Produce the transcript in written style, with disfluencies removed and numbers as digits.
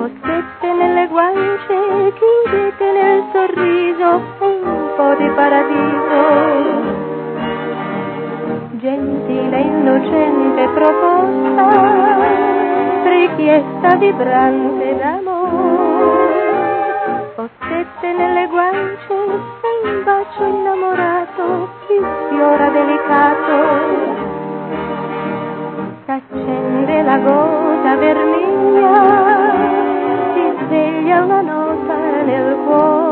fossette nelle guance, chiudete nel sorriso un po' di paradiso. Gentile, innocente proposta, richiesta vibrante d'amore. Fossette nelle guance, un bacio innamorato, ti sfiora delicato. S'accende la gota vermiglia, si sveglia una nota nel cuore.